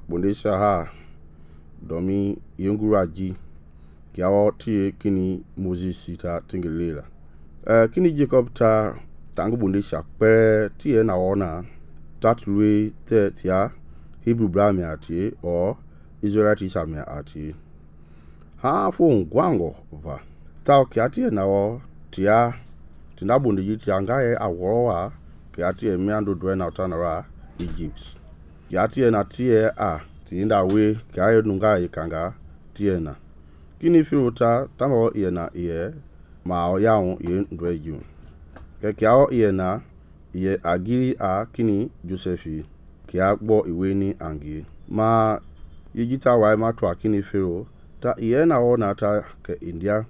bondesha ha domi yenguraji kiawo tie kini Moses ta tingelela kini Jacob ta tangu bondesha pe tie na ona tatluwe te tia Hebrew brami atie o Israelite sami atie ha fo ngwango va ta kiatie na o tia tinda bondeji tia ngaye aworowa kiatie miando dwe na utanara Egypt kiatie na tie tinda we kiaye nunga ikanga tie na kini firuta tamo iye na iye ma o yaun ye ndwe ju ke kiao iye na iye agiri kini Josephi kia gbo iwe ni angi ma yigita wa ma to kini firo ta iye na o na ta ke India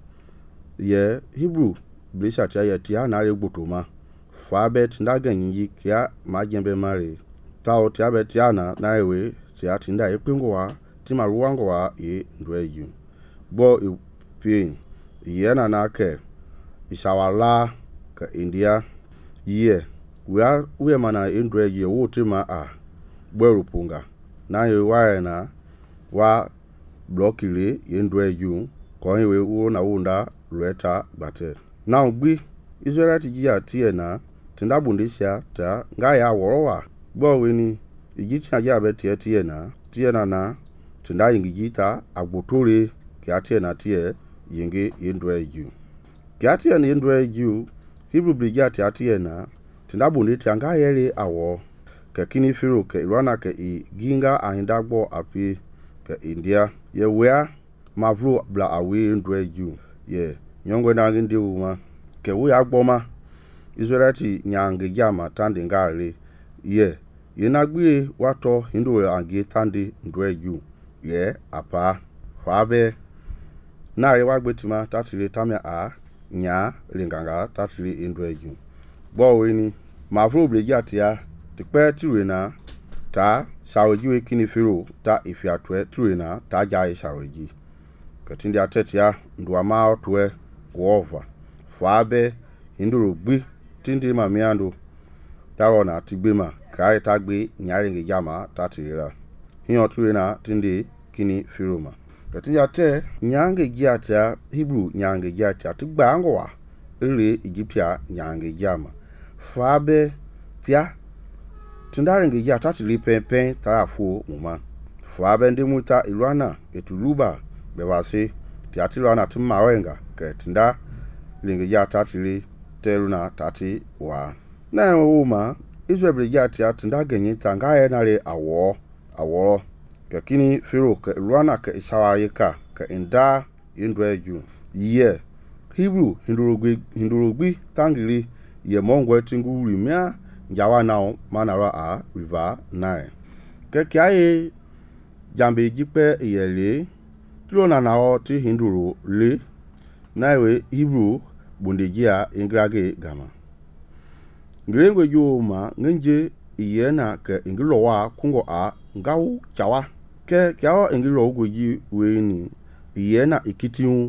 ye Hebrew blisha tia ye tia na regbotoma fabet ndaganyi kia ma jembe mare ta o tia bet tia na ewe tia tinda epengwa tima ruwango ye ndwe ju bo ipin yena na ke isawala ka India ye we mana indre ye wotima gberupunga na ye wa na wa blokile indre ju ko yewe wo na wunda leta bate na ogbi Israelite ji atie na tinda bundisia ta nga ya worowa bo we ni igiti aja betie tie na tinda ingijita agbotore kiatie na tie yenge yendwe ju kiatie na yendwe ju Hebrew brigade atie na tinda bundi tianga yele awo ke kini firo ke irwana ke ginga ahindagbo api ke India ye wea mavru bla awe yendwe ju ye nyongwe na ngindi uma ke we agboma Israelite nyange jama tande ngale ye yenagbire wato hindu ange tande ndwe ju ye apa fabe na rewa gbetima tatire tamia nya linganga tatire indweju bo weni mavro brigade ya tipe tire na ta saweji kini firo ta ifiatwe tire na ta jai saweji katindi atetia ndwama otwe gova fabe induru gbi tindi mamiando tarona tigbema kai tagbe nyaringe jama tatire hiyo tire na tindi kini firoma katinya te nyange giata Hebrew nyange giata tugbangowa ire Egyptia nyange jama fabe tia tindaringe giata tilipepen tarafu muma fabe ndimuta ilwana etuluba bewase tia tilwana tumawenga ke tinda linge giata tili teluna tati wa na uma Israel giata tinda genye tangaye nale awo kini firo ke ruana ke isawayeka ke inda indweju ye Hebrew hindurugbi tangiri ye mongwe tingu rimia njawa nao manara river Nile ke kiaye jambe jipe yele tlona nao ti hinduru le naiwe Hebrew bundejia ingrage gama ngirengwe joma ngenje yena ke ingilowa kungo ngau chawa ke kiao ingiro ogoji weni yena ikitiun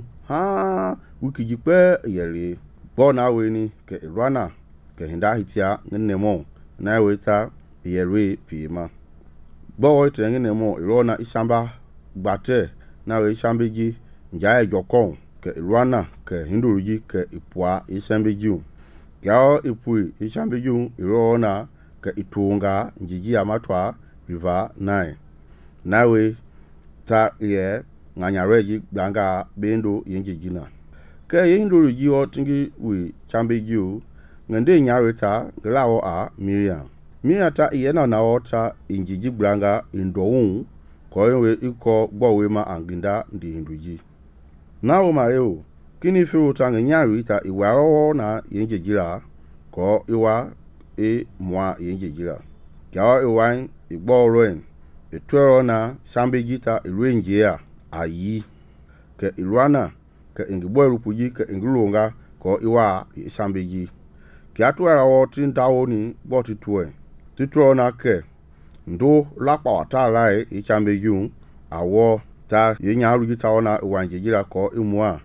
wikijipe yele bona weni ke irwana ke hinda hitia ngenemo na weta yere pima bo te ngenemo irona isamba gbate na we isambiji njae jokon ke irwana ke hinduruji ke ipua isambeji kiao ipui isambeji irona ke itunga njiji amatwa river Nile nawe ta ye nganyareji gbanga bendo yenjijina ke yinduru ji otingi wi chambeju ngende nyareta glawo Miriam ta yena na ota injiji gbanga indowun ko yewe iko gbowe ma anginda ndi hinduji nawo mareo kini firu tanga nyarita iwaro na yenjijira ko iwa mwa yenjijira kwa iwan igboroen etwero na shambejita irenje ayi ke ilwana ke ingbo erupuji ke ingulunga ko iwa shambeji ke atwera wotin dawoni botitwe titro na ke ndo lapa watala ishambeju awo ta yenyaruji ona iwanjejira ko imua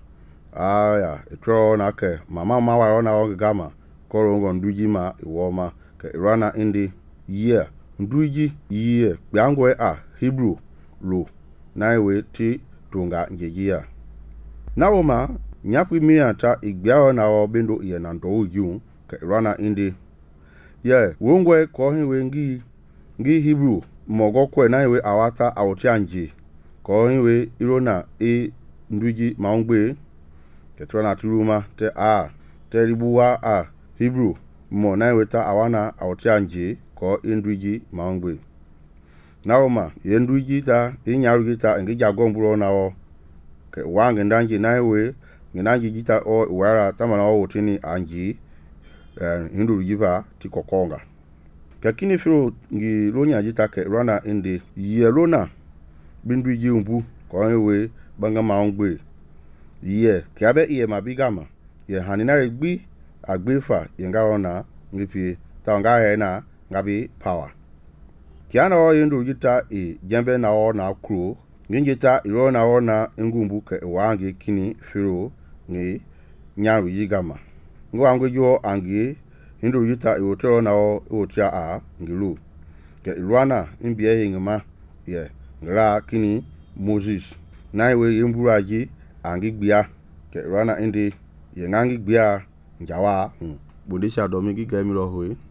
etwero na ke mama mawaro na ogama korongo nduji ma iwoma ke irwana indi ndruji gbiangwe Hebrew lo na we ti tunga njejia na woma nyapu miata igbiao na obendo ye na ndo uju ke rana indi ye wongwe ko hinwe ngi Hebrew mogo kwe na we awata awtianje ko hinwe irona nduji maungbe ke trona turuma te ribuwa Hebrew mo na we ta awana awtianje ko nduji maungbe na woma ye nduji ta inyaru ta ngi jagomburo na o ke wange ndanji na we nginanji jita o wara tamana o tini anji hindu jiba ti kokonga kakini firo ngi lonya jita ke rana indi ye lona bindu ji umbu ko we banga maungbe ye ke abe ye mabigama ye hanina regbi agbefa ye ngarona ngipi ta nga he na ngabi power kiana o hindu jita jembe na o na kru nginjita irona ona ngumbu ke wange kini firo ngi nyaru yigama ngo angwejo angi hindu yita iwotoro na otia ngilu ke irwana mbie hingma ye ngra kini Moses na iwe yemburaji angi gbia ke irwana indi ye ngangi gbia njawa bondisha domi gi gemiro hoye